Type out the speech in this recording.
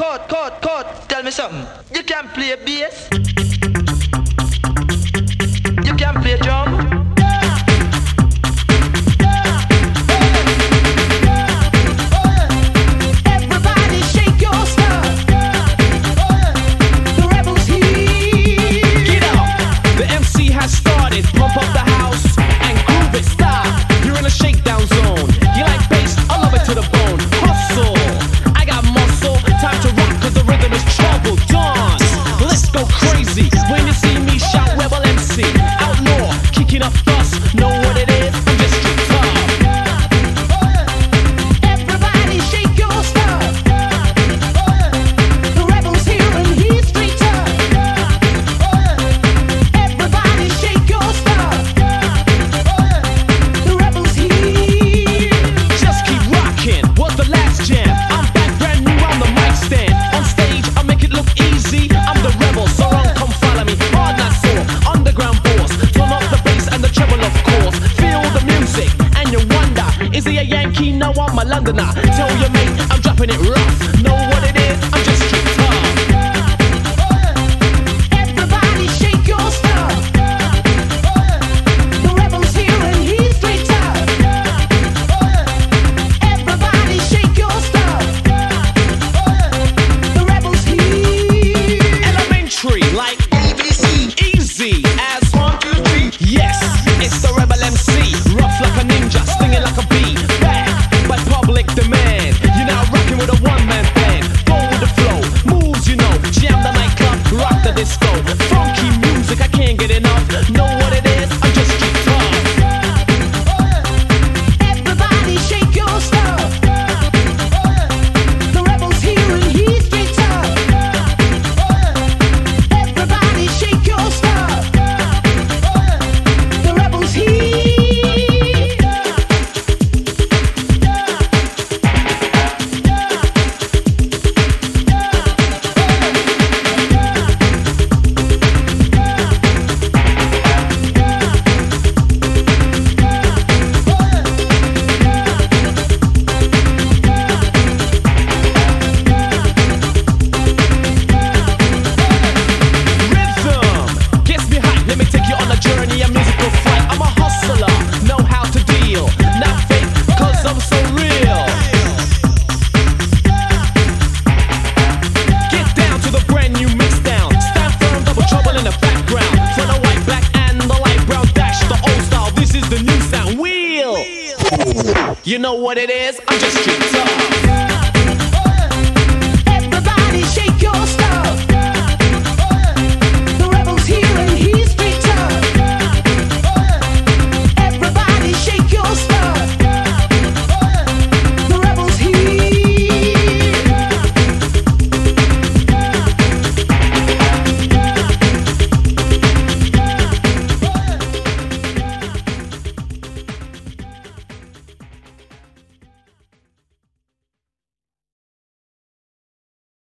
Tell me something. You can play bass. You can play drum. Pump up the house and groove it, stop. You're in a shakedown zone. You like bass, I love it to the bone. Hustle, I got muscle. Time to rock cause the rhythm is trouble. Dance, let's go crazy. When you see me shout Rebel MC. Outlaw, kicking up dust. Know what it is? I'm just street tough. Everybody shake your stuff. The rebel's here and he's street tough. Everybody shake your stuff. The rebel's here. Just keep rocking. Was the last jam? I'm back brand new on the mic stand. On stage, I make it look easy. I'm the rebel, so run, come follow me. Hard not sore, underground boss. Turn up the bass and the treble, of course. Feel the music and you wonder, is he a Yankee? No, I'm a Londoner. Tell your mate I'm dropping it rough. Know what it is? I'm just street tough. Everybody shake your stuff. The rebel's here and he's straight tough. Everybody shake your stuff. The rebel's here. Elementary, like ABC. Easy as 1, 2, 3. Yes, it's the Rebel MC. Rough like a ninja, stinging like a bee. Back by public demand. You're now rocking with a one-man band. Go with the flow, moves you know. Jam the nightclub, rock the disco. Funky music, I can't get enough. Know what it is? I'm just street tough. Everybody shake your stuff. The rebel's here and he's straight tough. Everybody shake your stuff. The rebel's here. Rhythm gets me hype. Let me take you on a journey, a musical flight. I'm a hustler, know how to deal. Not fake, cause I'm so real. Get down to the brand new mix down. Stand firm, double trouble in the background. For the white, black, and the light brown dash. The old style, this is the new sound. Wheel. You know what it is? I'm just street tough.